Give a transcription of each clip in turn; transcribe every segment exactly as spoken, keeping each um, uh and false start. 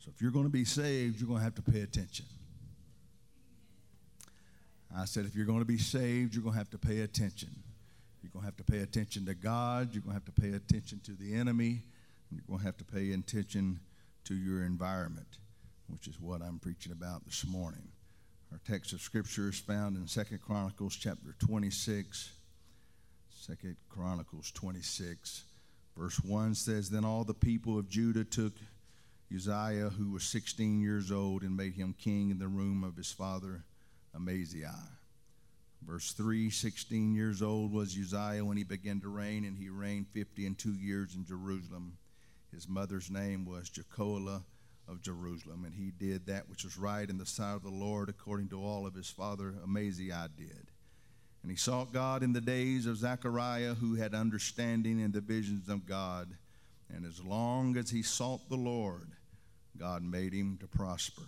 So if you're going to be saved, you're going to have to pay attention. I said, if you're going to be saved, you're going to have to pay attention. You're going to have to pay attention to God. You're going to have to pay attention to the enemy. You're going to have to pay attention to your environment, which is what I'm preaching about this morning. Our text of Scripture is found in Second Chronicles chapter twenty-six. Second Chronicles twenty-six, verse one says, Then all the people of Judah took Uzziah, who was sixteen years old, and made him king in the room of his father Amaziah. Verse three, sixteen years old was Uzziah when he began to reign, and he reigned fifty and two years in Jerusalem. His mother's name was Jecholah of Jerusalem, and he did that which was right in the sight of the Lord, according to all of his father Amaziah did. And he sought God in the days of Zechariah, who had understanding in the visions of God. And as long as he sought the Lord, God made him to prosper.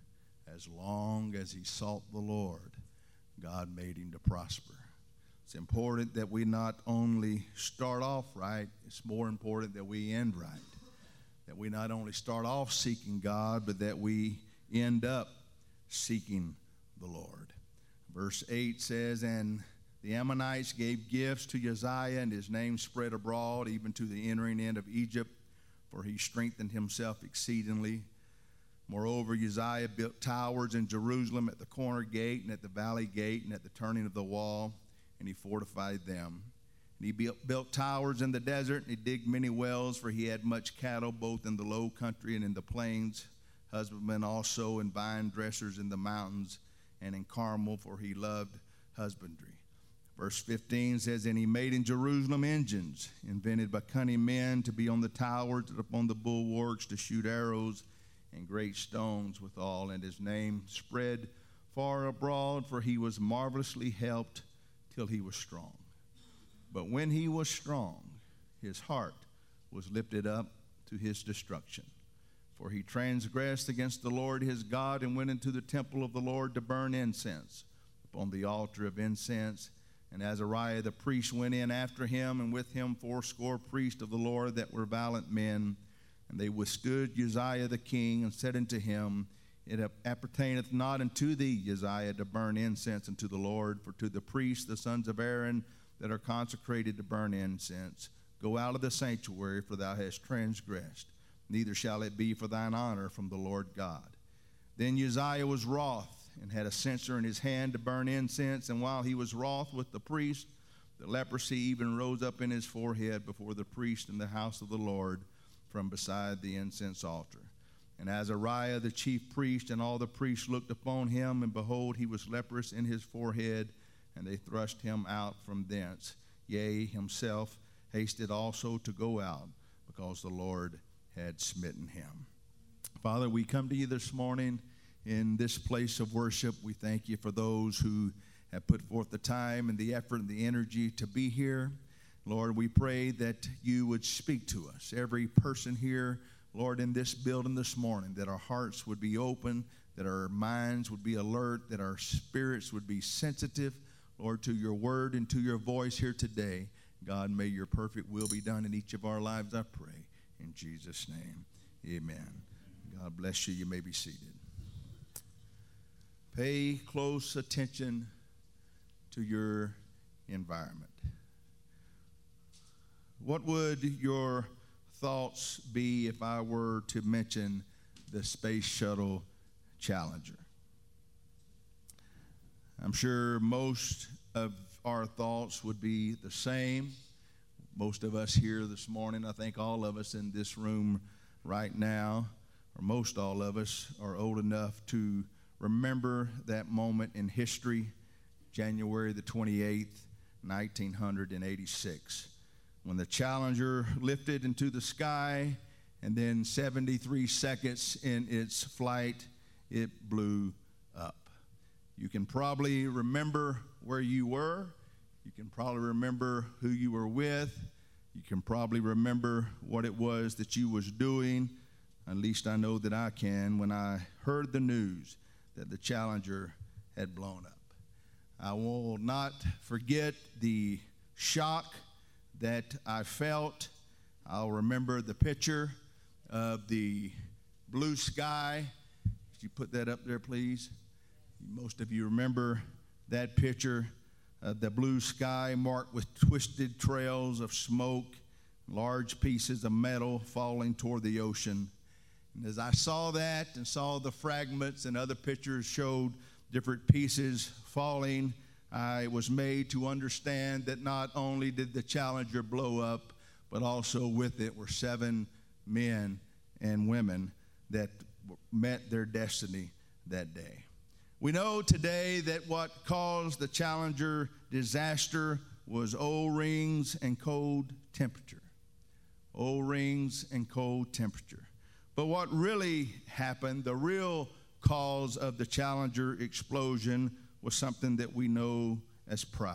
As long as he sought the Lord, God made him to prosper. It's important that we not only start off right, it's more important that we end right. That we not only start off seeking God, but that we end up seeking the Lord. Verse eight says, And the Ammonites gave gifts to Uzziah, and his name spread abroad, even to the entering in of Egypt, for he strengthened himself exceedingly. Moreover, Uzziah built towers in Jerusalem at the corner gate and at the valley gate and at the turning of the wall, and he fortified them. And he built, built towers in the desert, and he digged many wells, for he had much cattle, both in the low country and in the plains, husbandmen also, and vine dressers in the mountains and in Carmel, for he loved husbandry. Verse fifteen says, And he made in Jerusalem engines, invented by cunning men, to be on the towers and upon the bulwarks, to shoot arrows and great stones withal. And his name spread far abroad, for he was marvelously helped till he was strong. But when he was strong, his heart was lifted up to his destruction. For he transgressed against the Lord his God, and went into the temple of the Lord to burn incense upon the altar of incense. And Azariah the priest went in after him, and with him fourscore priests of the Lord that were valiant men. And they withstood Uzziah the king, and said unto him, It appertaineth not unto thee, Uzziah, to burn incense unto the Lord, for to the priests, the sons of Aaron, that are consecrated to burn incense, go out of the sanctuary, for thou hast transgressed. Neither shall it be for thine honor from the Lord God. Then Uzziah was wroth, and had a censer in his hand to burn incense. And while he was wroth with the priest, the leprosy even rose up in his forehead before the priest in the house of the Lord, from beside the incense altar. And Azariah the chief priest and all the priests looked upon him, and behold, he was leprous in his forehead, and they thrust him out from thence. Yea, himself hasted also to go out, because the Lord had smitten him. Father, we come to you this morning in this place of worship. We thank you for those who have put forth the time and the effort and the energy to be here. Lord, we pray that you would speak to us, every person here, Lord, in this building this morning, that our hearts would be open, that our minds would be alert, that our spirits would be sensitive, Lord, to your word and to your voice here today. God, may your perfect will be done in each of our lives, I pray. In Jesus' name, amen. God bless you. You may be seated. Pay close attention to your environment. What would your thoughts be if I were to mention the Space Shuttle Challenger? I'm sure most of our thoughts would be the same. Most of us here this morning, I think all of us in this room right now, or most all of us, are old enough to remember that moment in history, January the twenty-eighth, nineteen eighty-six. When the Challenger lifted into the sky, and then seventy-three seconds in its flight, it blew up. You can probably remember where you were. You can probably remember who you were with. You can probably remember what it was that you was doing. At least I know that I can, when I heard the news that the Challenger had blown up. I will not forget the shock that I felt. I'll remember the picture of the blue sky. Could you put that up there, please? Most of you remember that picture, uh, the blue sky marked with twisted trails of smoke, large pieces of metal falling toward the ocean. And as I saw that and saw the fragments and other pictures showed different pieces falling, I was made to understand that not only did the Challenger blow up, but also with it were seven men and women that met their destiny that day. We know today that what caused the Challenger disaster was O-rings and cold temperature. O-rings and cold temperature. But what really happened, the real cause of the Challenger explosion, was something that we know as pride.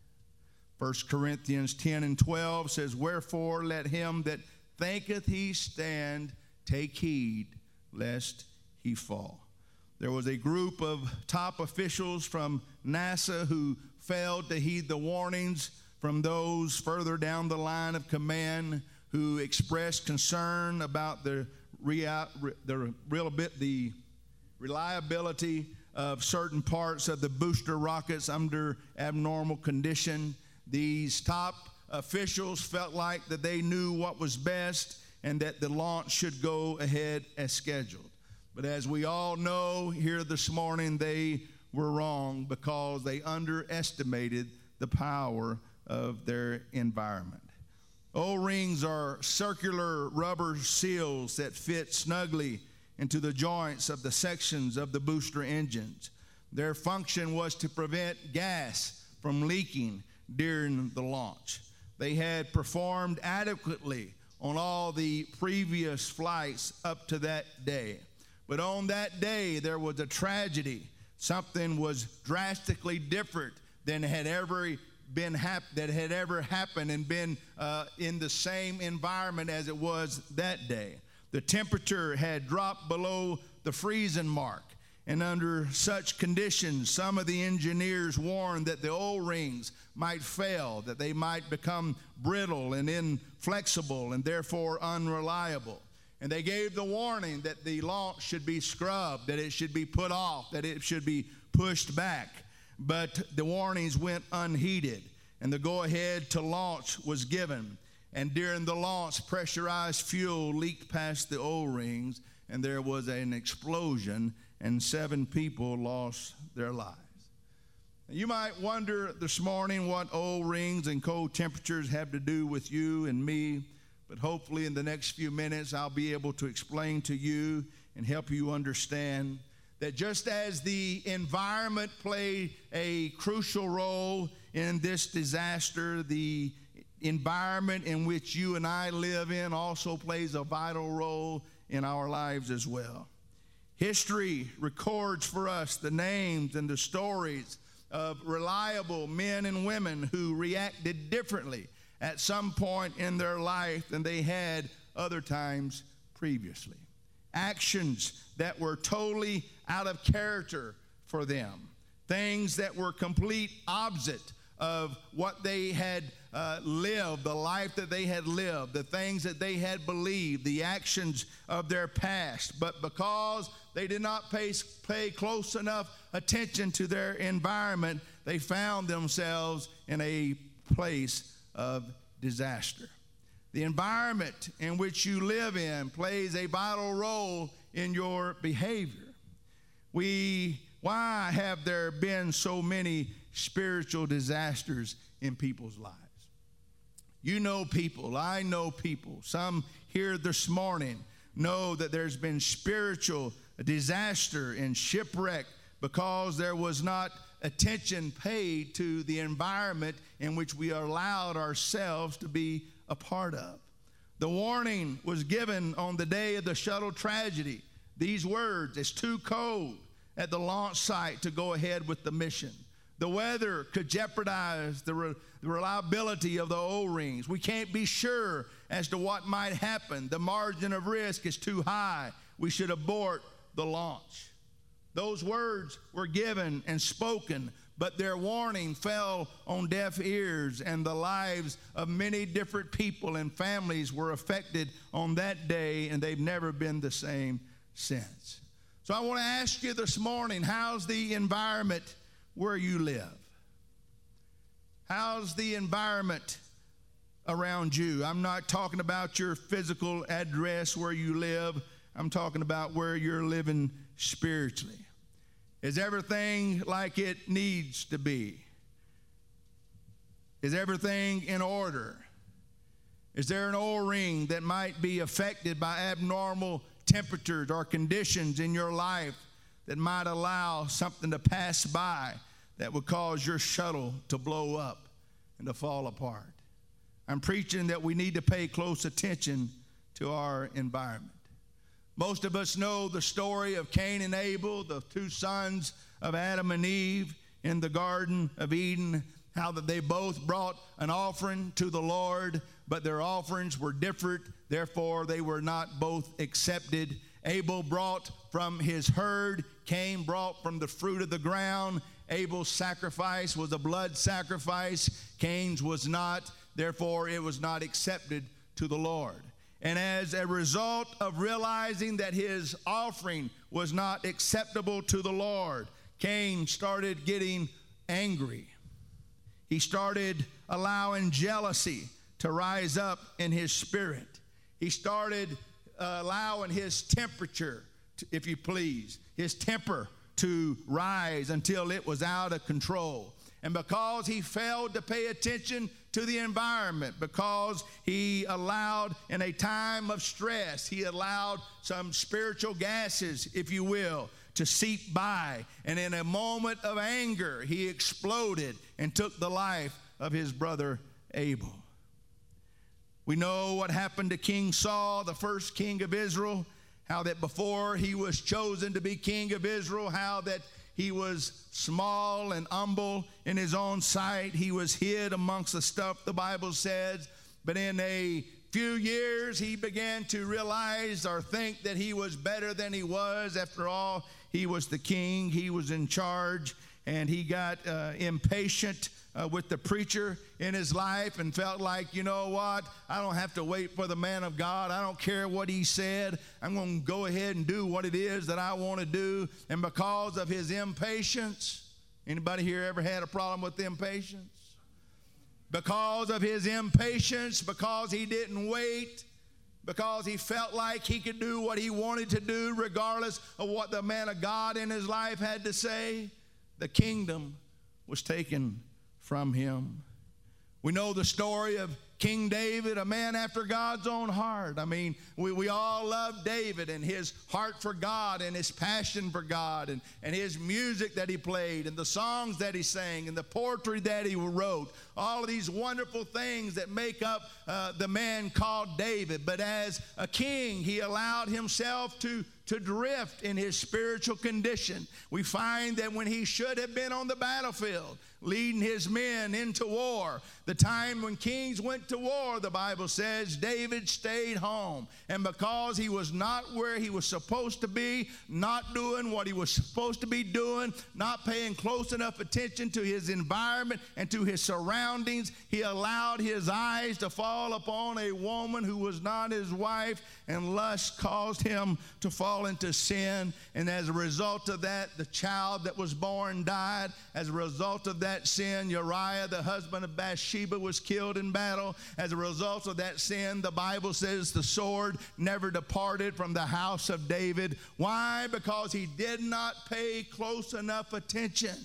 First Corinthians ten and twelve says, "Wherefore let him that thinketh he stand take heed, lest he fall." There was a group of top officials from NASA who failed to heed the warnings from those further down the line of command who expressed concern about the real, the real bit, the reliability of certain parts of the booster rockets under abnormal condition. These top officials felt like that they knew what was best and that the launch should go ahead as scheduled. But as we all know here this morning, they were wrong because they underestimated the power of their environment. O-rings are circular rubber seals that fit snugly into the joints of the sections of the booster engines. Their function was to prevent gas from leaking during the launch. They had performed adequately on all the previous flights up to that day. But on that day, there was a tragedy. Something was drastically different than had ever been hap- that had ever happened and been uh, in the same environment as it was that day. The temperature had dropped below the freezing mark. And under such conditions, some of the engineers warned that the O-rings might fail, that they might become brittle and inflexible and therefore unreliable. And they gave the warning that the launch should be scrubbed, that it should be put off, that it should be pushed back. But the warnings went unheeded, and the go-ahead to launch was given. And during the launch, pressurized fuel leaked past the O-rings, and there was an explosion, and seven people lost their lives. You might wonder this morning what O-rings and cold temperatures have to do with you and me. But hopefully in the next few minutes, I'll be able to explain to you and help you understand that just as the environment played a crucial role in this disaster, the environment in which you and I live in also plays a vital role in our lives as well. History records for us the names and the stories of reliable men and women who reacted differently at some point in their life than they had other times previously. Actions that were totally out of character for them. Things that were complete opposite of what they had uh, lived, the life that they had lived, the things that they had believed, the actions of their past. But because they did not pay, pay close enough attention to their environment, they found themselves in a place of disaster. The environment in which you live in plays a vital role in your behavior. We, why have there been so many spiritual disasters in people's lives? You know people, I know people. Some here this morning know that there's been spiritual disaster and shipwreck because there was not attention paid to the environment in which we allowed ourselves to be a part of. The warning was given on the day of the shuttle tragedy. These words, "It's too cold at the launch site to go ahead with the mission." The weather could jeopardize the, re- the reliability of the O-rings. We can't be sure as to what might happen. The margin of risk is too high. We should abort the launch. Those words were given and spoken, but their warning fell on deaf ears, and the lives of many different people and families were affected on that day, and they've never been the same sense. So I want to ask you this morning, how's the environment where you live? How's the environment around you? I'm not talking about your physical address where you live. I'm talking about where you're living spiritually. Is everything like it needs to be? Is everything in order? Is there an O-ring that might be affected by abnormal temperatures or conditions in your life that might allow something to pass by that would cause your shuttle to blow up and to fall apart? I'm preaching that we need to pay close attention to our environment. Most of us know the story of Cain and Abel, the two sons of Adam and Eve in the Garden of Eden, how that they both brought an offering to the Lord, but their offerings were different, therefore they were not both accepted. Abel brought from his herd, Cain brought from the fruit of the ground. Abel's sacrifice was a blood sacrifice, Cain's was not, therefore it was not accepted to the Lord. And as a result of realizing that his offering was not acceptable to the Lord, Cain started getting angry. He started allowing jealousy to rise up in his spirit. He started uh, allowing his temperature, to, if you please, his temper to rise until it was out of control. And because he failed to pay attention to the environment, because he allowed, in a time of stress, he allowed some spiritual gases, if you will, to seep by. And in a moment of anger, he exploded and took the life of his brother Abel. We know what happened to King Saul, the first king of Israel, how that before he was chosen to be king of Israel, how that he was small and humble in his own sight. He was hid amongst the stuff, the Bible says. But in a few years, he began to realize or think that he was better than he was. After all, he was the king. He was in charge. And he got uh, impatient uh, with the preacher in his life and felt like, you know what, I don't have to wait for the man of God. I don't care what he said. I'm going to go ahead and do what it is that I want to do. And because of his impatience, anybody here ever had a problem with impatience? Because of his impatience, because he didn't wait, because he felt like he could do what he wanted to do regardless of what the man of God in his life had to say, the kingdom was taken from him. We know the story of King David, a man after God's own heart. I mean, we, we all love David and his heart for God and his passion for God and, and his music that he played and the songs that he sang and the poetry that he wrote. All of these wonderful things that make up uh, the man called David. But as a king, he allowed himself to to drift in his spiritual condition. We find that when he should have been on the battlefield, leading his men into war, the time when kings went to war, the Bible says, David stayed home. And because he was not where he was supposed to be, not doing what he was supposed to be doing, not paying close enough attention to his environment and to his surroundings, he allowed his eyes to fall upon a woman who was not his wife, and lust caused him to fall into sin. And as a result of that, the child that was born died. As a result of that sin, Uriah, the husband of Bathsheba, was killed in battle. As a result of that sin, the Bible says the sword never departed from the house of David. Why? Because he did not pay close enough attention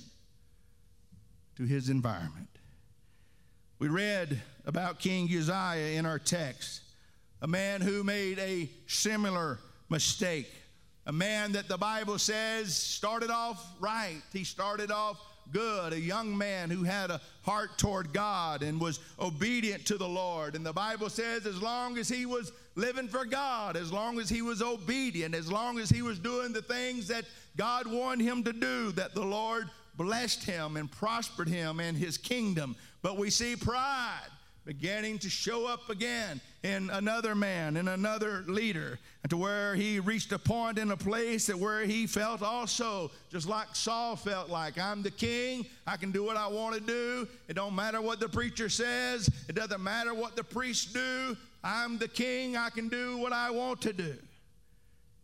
to his environment. We read about King Uzziah in our text, a man who made a similar mistake, a man that the Bible says started off right. He started off good, a young man who had a heart toward God and was obedient to the Lord. And the Bible says as long as he was living for God, as long as he was obedient, as long as he was doing the things that God wanted him to do, that the Lord blessed him and prospered him and his kingdom. But we see pride beginning to show up again in another man, in another leader, to where he reached a point in a place that where he felt also, just like Saul felt like, I'm the king, I can do what I want to do. It don't matter what the preacher says. It doesn't matter what the priests do. I'm the king, I can do what I want to do.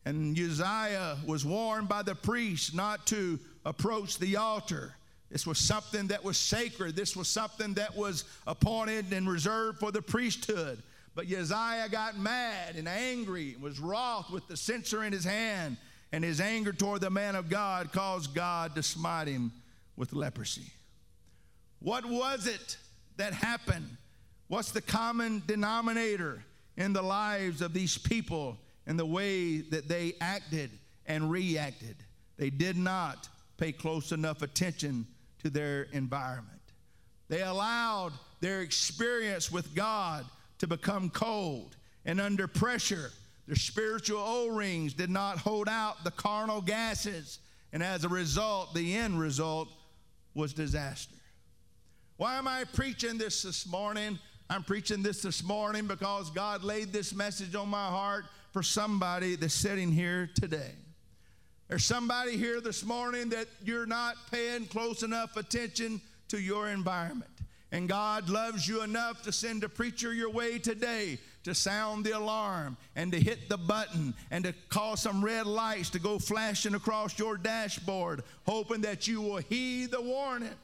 And Uzziah was warned by the priest not to approach the altar. This was something that was sacred. This was something that was appointed and reserved for the priesthood. But Uzziah got mad and angry, was wroth with the censer in his hand, and his anger toward the man of God caused God to smite him with leprosy. What was it that happened? What's the common denominator in the lives of these people and the way that they acted and reacted? They did not pay close enough attention to their environment. They allowed their experience with God to become cold, and under pressure, their spiritual O-rings did not hold out the carnal gases, and as a result, the end result was disaster. Why am I preaching this this morning? I'm preaching this this morning because God laid this message on my heart for somebody that's sitting here today. There's somebody here this morning that you're not paying close enough attention to your environment. And God loves you enough to send a preacher your way today to sound the alarm and to hit the button and to cause some red lights to go flashing across your dashboard, hoping that you will heed the warning,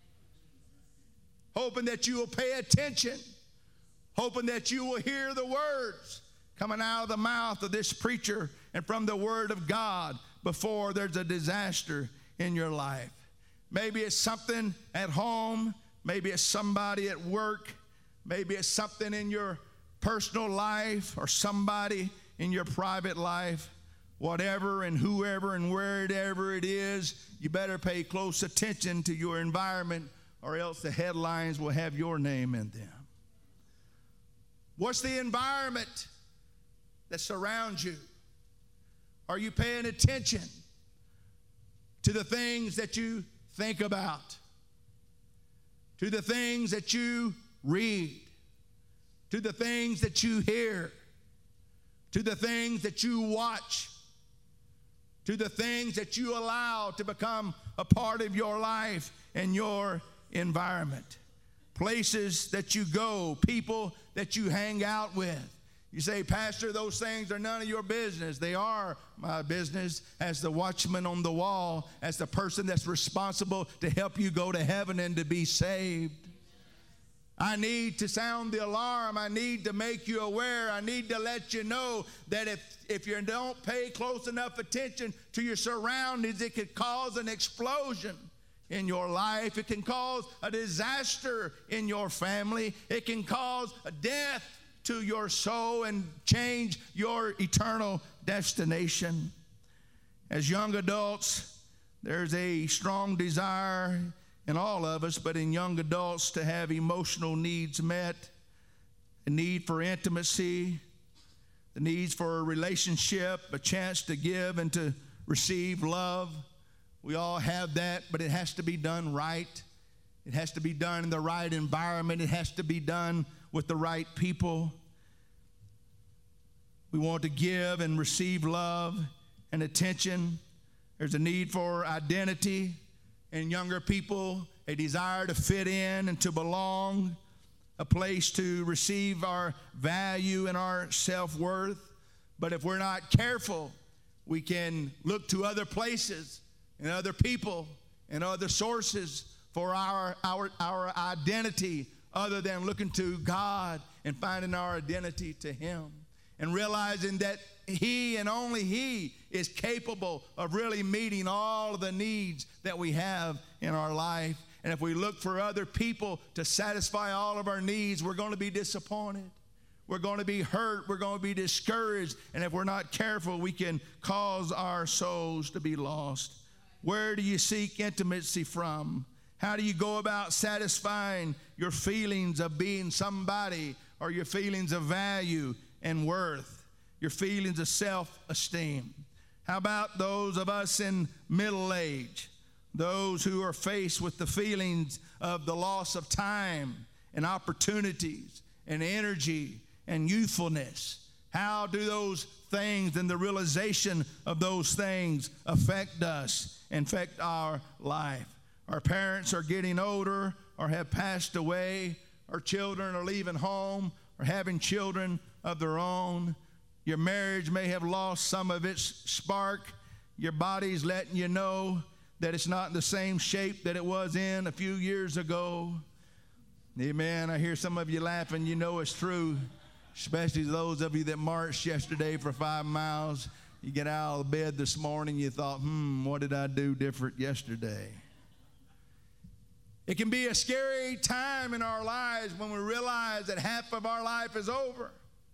hoping that you will pay attention, hoping that you will hear the words coming out of the mouth of this preacher and from the Word of God before there's a disaster in your life. Maybe it's something at home. Maybe it's somebody at work. Maybe it's something in your personal life or somebody in your private life. Whatever and whoever and wherever it is, you better pay close attention to your environment, or else the headlines will have your name in them. What's the environment that surrounds you? Are you paying attention to the things that you think about? To the things that you read, to the things that you hear, to the things that you watch, to the things that you allow to become a part of your life and your environment. Places that you go, people that you hang out with. You say, Pastor, those things are none of your business. They are my business as the watchman on the wall, as the person that's responsible to help you go to heaven and to be saved. I need to sound the alarm. I need to make you aware. I need to let you know that if, if you don't pay close enough attention to your surroundings, it could cause an explosion in your life. It can cause a disaster in your family. It can cause a death to your soul and change your eternal destination. As young adults, there's a strong desire in all of us, but in young adults, to have emotional needs met, a need for intimacy, the needs for a relationship, a chance to give and to receive love. We all have that, but it has to be done right. It has to be done in the right environment. It has to be done with the right people. We want to give and receive love and attention. There's a need for identity in younger people, a desire to fit in and to belong, a place to receive our value and our self-worth. But if we're not careful, we can look to other places and other people and other sources for our, our, our identity, other than looking to God and finding our identity to Him, and realizing that He and only He is capable of really meeting all of the needs that we have in our life. And if we look for other people to satisfy all of our needs, we're going to be disappointed. We're going to be hurt. We're going to be discouraged. And if we're not careful, we can cause our souls to be lost. Where do you seek intimacy from? How do you go about satisfying your feelings of being somebody, or your feelings of value and worth, your feelings of self-esteem? How about those of us in middle age, those who are faced with the feelings of the loss of time and opportunities and energy and youthfulness? How do those things and the realization of those things affect us and affect our life? Our parents are getting older or have passed away. Our children are leaving home or having children of their own. Your marriage may have lost some of its spark. Your body's letting you know that it's not in the same shape that it was in a few years ago. Amen. I hear some of you laughing. You know it's true, especially those of you that marched yesterday for five miles. You get out of bed this morning, you thought, hmm, what did I do different yesterday? It can be a scary time in our lives when we realize that half of our life is over.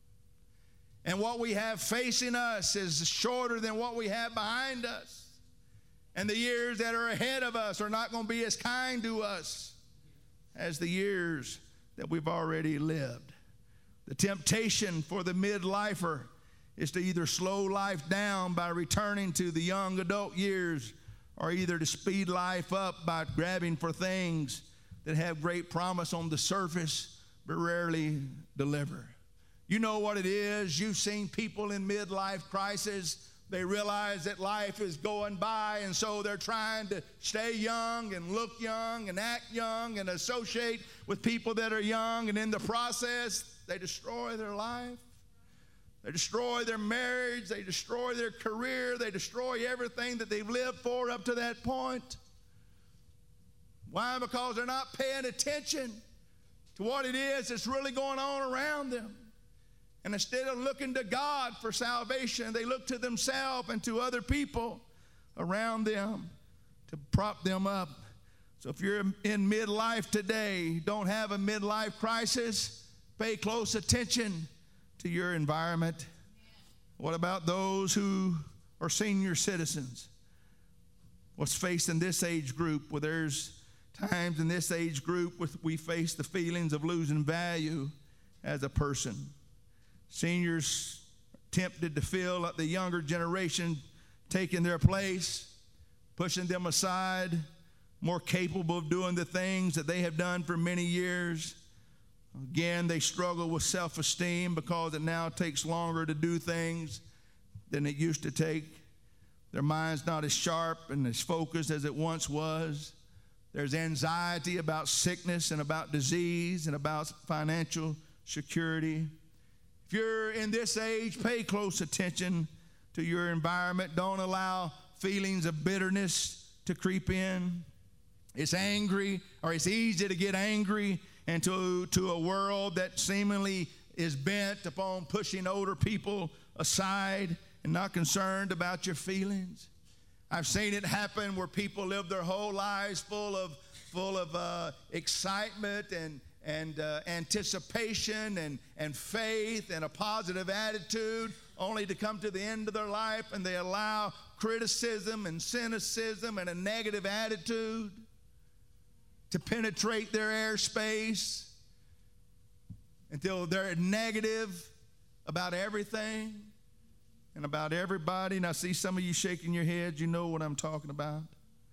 And what we have facing us is shorter than what we have behind us. And the years that are ahead of us are not going to be as kind to us as the years that we've already lived. The temptation for the midlifer is to either slow life down by returning to the young adult years, or either to speed life up by grabbing for things that have great promise on the surface but rarely deliver. You know what it is. You've seen people in midlife crisis. They realize that life is going by, and so they're trying to stay young and look young and act young and associate with people that are young, and in the process, they destroy their life. They destroy their marriage. They destroy their career. They destroy everything that they've lived for up to that point. Why? Because they're not paying attention to what it is that's really going on around them. And instead of looking to God for salvation, they look to themselves and to other people around them to prop them up. So if you're in midlife today, don't have a midlife crisis, pay close attention to your environment. What about those who are senior citizens? What's faced in this age group? Well, there's times in this age group where we face the feelings of losing value as a person. Seniors tempted to feel like the younger generation taking their place, pushing them aside, more capable of doing the things that they have done for many years. Again, they struggle with self-esteem because it now takes longer to do things than it used to take. Their mind's not as sharp and as focused as it once was. There's anxiety about sickness and about disease and about financial security. If you're in this age, pay close attention to your environment. Don't allow feelings of bitterness to creep in. It's angry, or it's easy to get angry into to a world that seemingly is bent upon pushing older people aside and not concerned about your feelings. I've seen it happen where people live their whole lives full of full of uh, excitement and and uh, anticipation and, and faith and a positive attitude, only to come to the end of their life and they allow criticism and cynicism and a negative attitude to penetrate their airspace until they're negative about everything and about everybody. And I see some of you shaking your heads. You know what I'm talking about.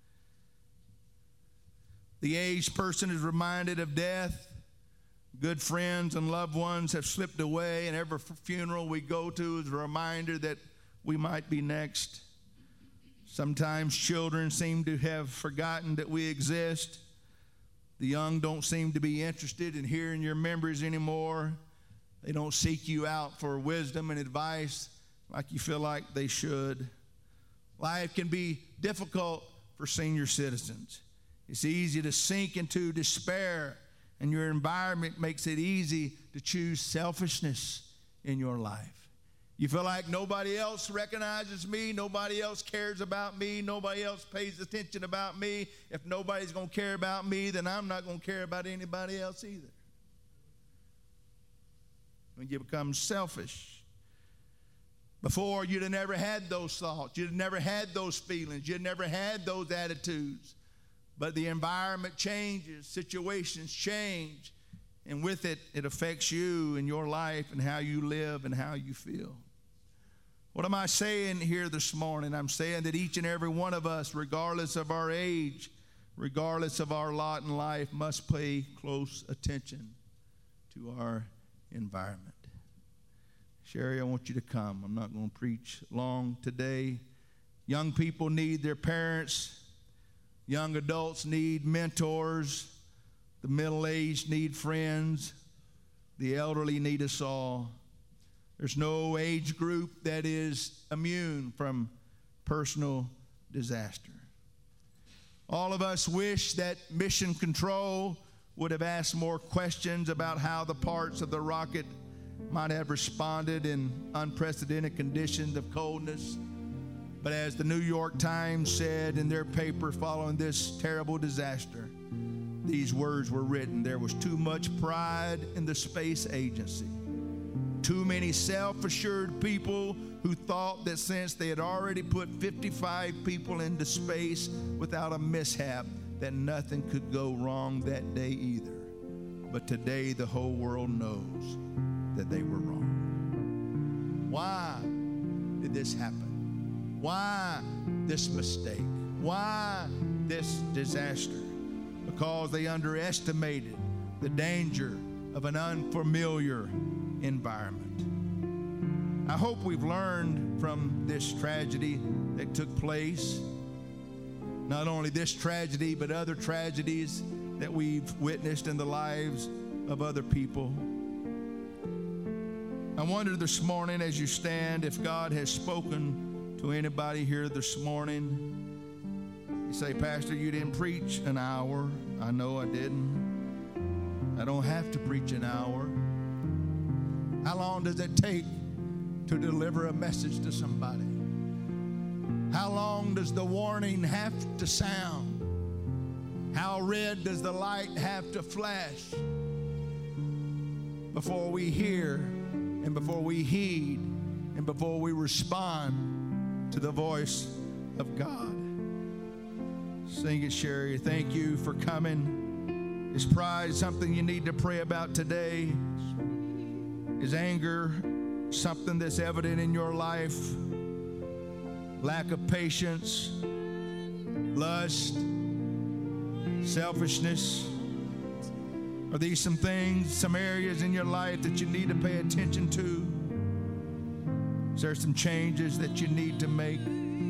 The aged person is reminded of death. Good friends and loved ones have slipped away, and every funeral we go to is a reminder that we might be next. Sometimes children seem to have forgotten that we exist. The young don't seem to be interested in hearing your memories anymore. They don't seek you out for wisdom and advice like you feel like they should. Life can be difficult for senior citizens. It's easy to sink into despair, and your environment makes it easy to choose selfishness in your life. You feel like nobody else recognizes me, nobody else cares about me, nobody else pays attention about me. If nobody's going to care about me, then I'm not going to care about anybody else either. When you become selfish. Before, you'd have never had those thoughts. You'd have never had those feelings. You'd never had those attitudes. But the environment changes, situations change, and with it, it affects you and your life and how you live and how you feel. What am I saying here this morning? I'm saying that each and every one of us, regardless of our age, regardless of our lot in life, must pay close attention to our environment. Sherry, I want you to come. I'm not going to preach long today. Young people need their parents. Young adults need mentors. The middle-aged need friends. The elderly need us all. There's no age group that is immune from personal disaster. All of us wish that Mission Control would have asked more questions about how the parts of the rocket might have responded in unprecedented conditions of coldness. But as the New York Times said in their paper following this terrible disaster, these words were written: there was too much pride in the space agency. Too many self-assured people who thought that since they had already put fifty-five people into space without a mishap, that nothing could go wrong that day either. But today the whole world knows that they were wrong. Why did this happen? Why this mistake? Why this disaster? Because they underestimated the danger of an unfamiliar environment. I hope we've learned from this tragedy that took place. Not only this tragedy, but other tragedies that we've witnessed in the lives of other people. I wonder this morning as you stand if God has spoken to anybody here this morning. You say, Pastor, you didn't preach an hour. I know I didn't. I don't have to preach an hour. How long does it take to deliver a message to somebody? How long does the warning have to sound? How red does the light have to flash before we hear and before we heed and before we respond to the voice of God? Sing it, Sherry. Thank you for coming. Is pride something you need to pray about today? Is anger something that's evident in your life? Lack of patience, lust, selfishness? Are these some things, some areas in your life that you need to pay attention to? Is there some changes that you need to make?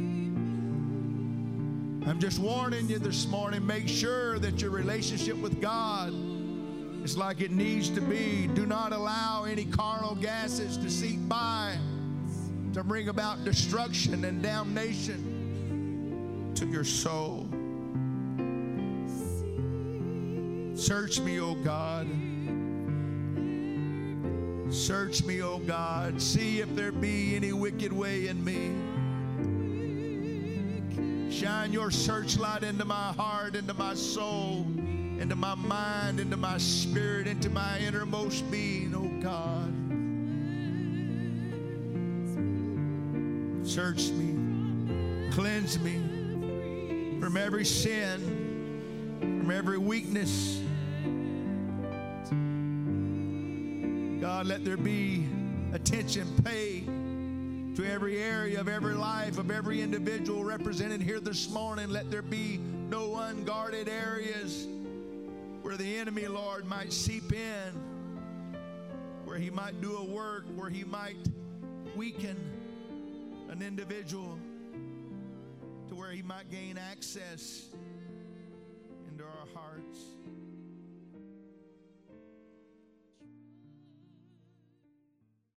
I'm just warning you this morning, make sure that your relationship with God is like it needs to be. Do not allow any carnal gases to seep by to bring about destruction and damnation to your soul. Search me, O God. Search me, O God. See if there be any wicked way in me. Shine your searchlight into my heart, into my soul, into my mind, into my spirit, into my innermost being, oh God. Search me, cleanse me from every sin, from every weakness. God, let there be attention paid to every area of every life of every individual represented here this morning. Let there be no unguarded areas where the enemy, Lord, might seep in, where he might do a work, where he might weaken an individual, to where he might gain access into our hearts.